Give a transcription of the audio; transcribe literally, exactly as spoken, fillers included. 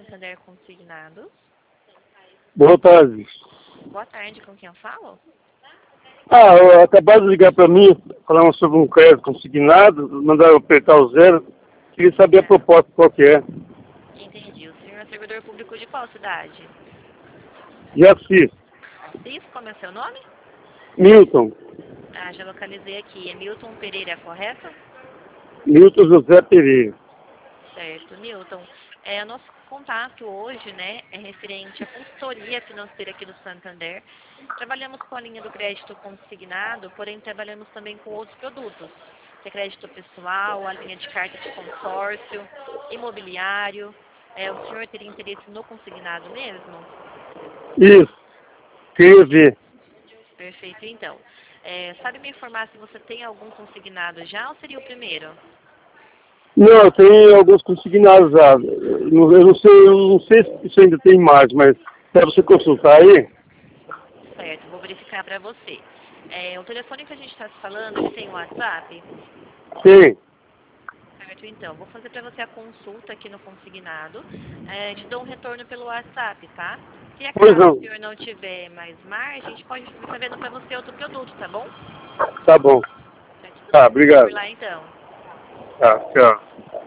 Santander Consignados. Boa tarde. Boa tarde, com quem eu falo? Ah, eu acabaram de ligar para mim, falando sobre um crédito consignado, mandaram apertar o zero. Queria saber a proposta qual que é. Entendi. O senhor é servidor público de qual cidade? Jaci. Assis, como é seu nome? Milton. Ah, já localizei aqui. É Milton Pereira, correto? Milton José Pereira. Certo, Milton. É, o nosso contato hoje, né, é referente à consultoria financeira aqui do Santander. Trabalhamos com a linha do crédito consignado, porém trabalhamos também com outros produtos. Que é crédito pessoal, a linha de carta de consórcio, imobiliário. É, o senhor teria interesse no consignado mesmo? Isso. Queria ver. Perfeito, então. É, sabe me informar se você tem algum consignado já ou seria o primeiro? Não, tem alguns consignados já. Eu não eu não sei, eu não sei se ainda tem mais, mas para você consultar aí? Certo, vou verificar para você. É, o telefone que a gente está se falando, ele tem WhatsApp? Tem. Certo, então. Vou fazer para você a consulta aqui no consignado. É, te dou um retorno pelo WhatsApp, tá? Se Pois acaso o não. senhor não tiver mais margem, a gente pode estar vendo para você outro produto, tá bom? Tá bom. Certo, tudo Tá, bem. Por obrigado. lá, então. Tá, tchau.